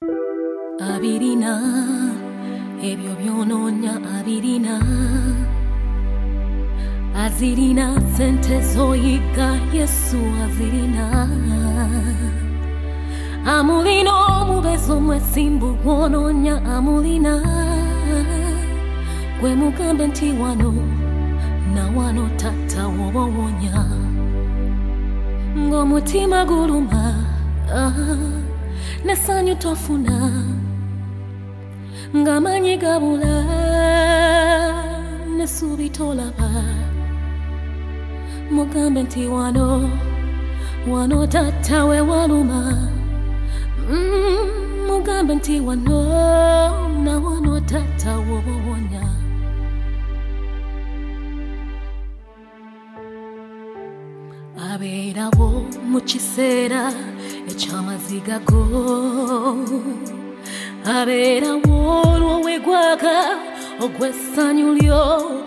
abirina ebyo byononya abirina azirina sente zoyiga Yesu azirina amulina omubezo mwesimbu gwononya amulina gwe mugambe nti wano na wano tata wobowonya ng'omutima guluma nesanyu tofuna ng'amanyi gabula nesuubi tolaba mugambe nti wano tata we waluma mugambe nti wano na wano tata wobowonya abeerawo mu kiseera eky'amaziga go abeerawo olw'owegwaga ogw'essanyu lyo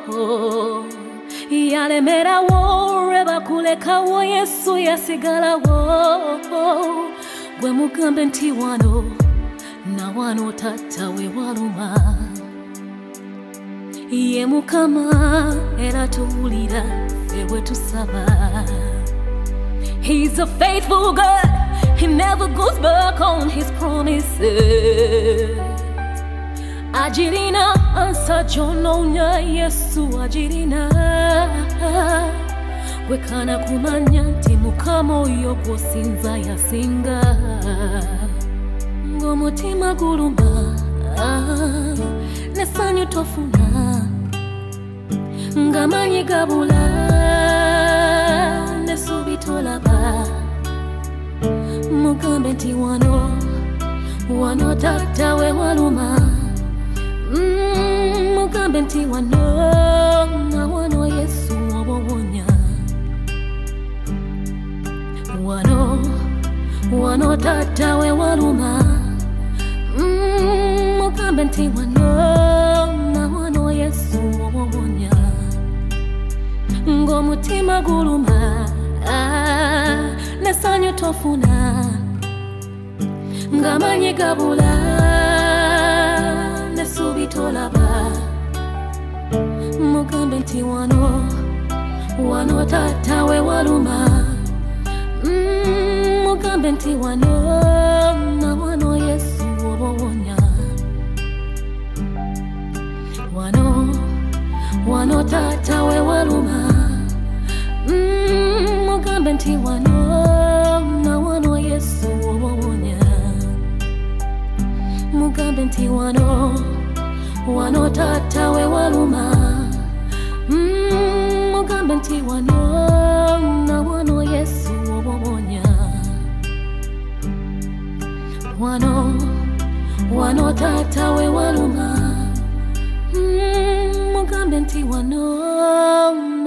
yalemerawo olwe bakulekawo Yesu yasigalawo gwe mugambe nti wano na wano tata we waluma ye Mukama era tuwulira ffe bwe tusaba. He's a faithful God, he never goes back on his promises. Ajirina ansa jononya Yesu ajirina gwekana kumanya nti Mukama oyo gwosinza yasinga ng'omutima guluma nesanyu tofuna ng'amanyi gabula nesuubi tolaba mugambe nti wano tata we waluma mugambe nti wano na wano Yesu wobowonya wano tata we waluma mugambe nti wano na wano Yesu wobowonya ng'omutima guluma nesanyu tofuna ng'amanyi gabula nesuubi tolaba mugambe nti wano tata we waluma mugambe nti wano na wano Yesu wobowonya wano tata we waluma mugambe nti wano na wano Yesu wobowonya mugambe nti wano tata we waluma mugambe nti wano na wano Yesu wobowonya wano tata we waluma mugambe nti wano